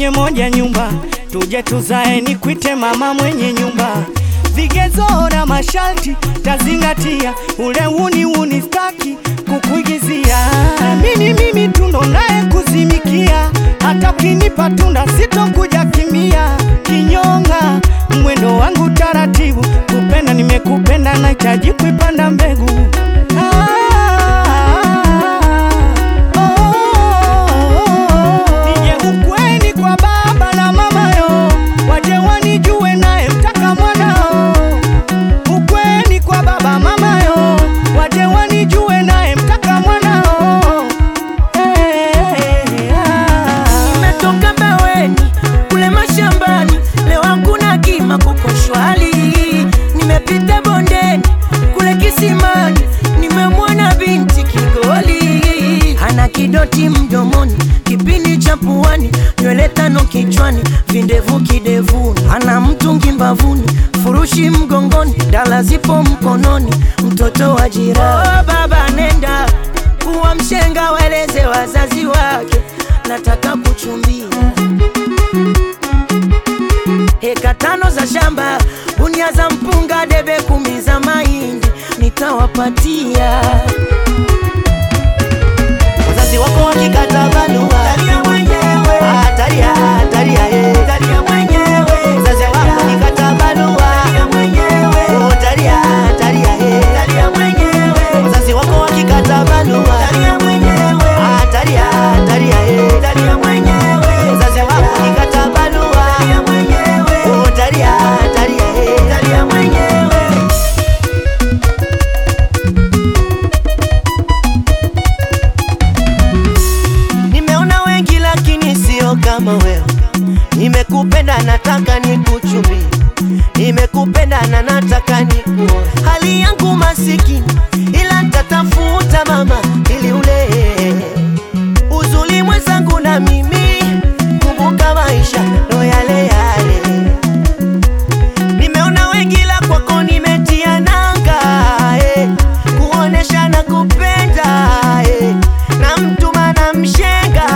tujenge moja nyumba, tuje tuzae nikuite mama mwenye nyumba. Vigezo na masharti tazingatia, ule uni staki kukuigizia. Mimi tundo nae kuzimikia, hata ukinipa tunda sitokuja kimia. Kinyonga mwendo wangu taratibu, kupenda nimekupenda nahitaji kuipanda mbegu. Nije ukweni kwa baba na mama yo, waje wanijue nae mtaka mwanao. Ukweni kwa baba mama yo, waje wanijue nae mtaka mwanao. Nimetoka Mbaweni kule mashambani, leo hakuna kima kuko shwali. Nimepita bondeni kule kisimani, nimemwona binti Kigoli. Ana kidoti mdomoni, kipindi cha puani, nywele tano kichwani, vindevu kidevuni. Ana mtungi mbavuni, furushi mgongoni, dala zipo mkononi, mtoto wa jirani. Oh, baba nenda kuwa mshenga, waeleze wazazi wake nataka kuchumbia. Heka 5 za shamba, gunia za mpunga, debe 10 za mahindi nitawapatia. Wazazi wako wakikata barua, Talia mwenyewe, talia talia mwenyewe. wazazi wako wakikata barua, Talia mwenyewe, talia talia mwenyewe. wazazi wako wakikata barua, Talia mwenyewe, talia talia mwenyewe. wazazi wako wakikata barua, Talia mwenyewe, talia mwenyewe. Nimeona wengi lakini sio kama wewe. Nimekupenda nataka nikuchumbie, nimekupenda na nataka nikuoe. Hali yangu masikini ila nitatafuta mama ili ule uzuri mwenzangu na mimi. Kumbuka maisha ndo yale yale. Nimeona wengi la kwako nimetia nanga, kuonesha na kupenda, na mtu mana mshenga.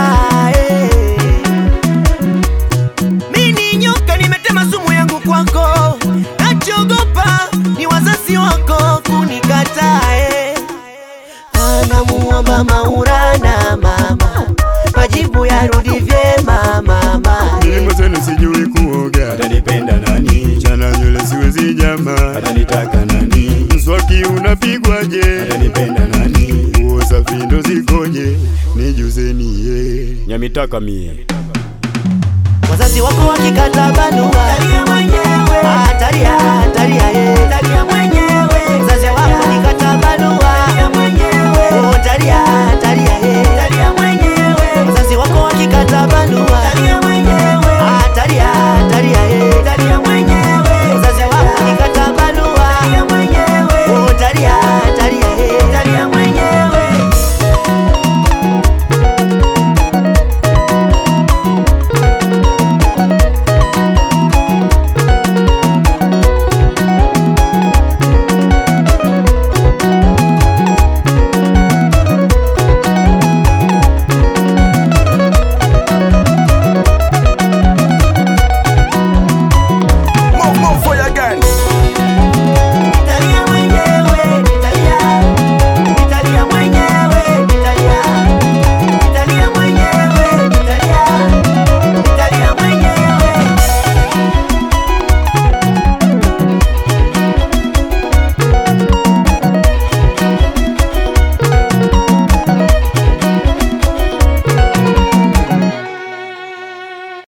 Mimi nyoka nimetema sumu yangu kwako, nachogopa ni wazazi wako kunikatae. Anamuomba Maulana mama, majibu yarudi vyema mama. Nilimo zenu sijui kuoga, Atanipenda nani? chana nywele siwezi jama, Atanitaka nani? mswaki unapigwaje, Atanipenda nani? nguo safi ndo zikoje, nijuzeni ye. Nyamitaka mie. Wazazi wako wakikata barua, Talia mwenyewe, talia talia mwenyewe.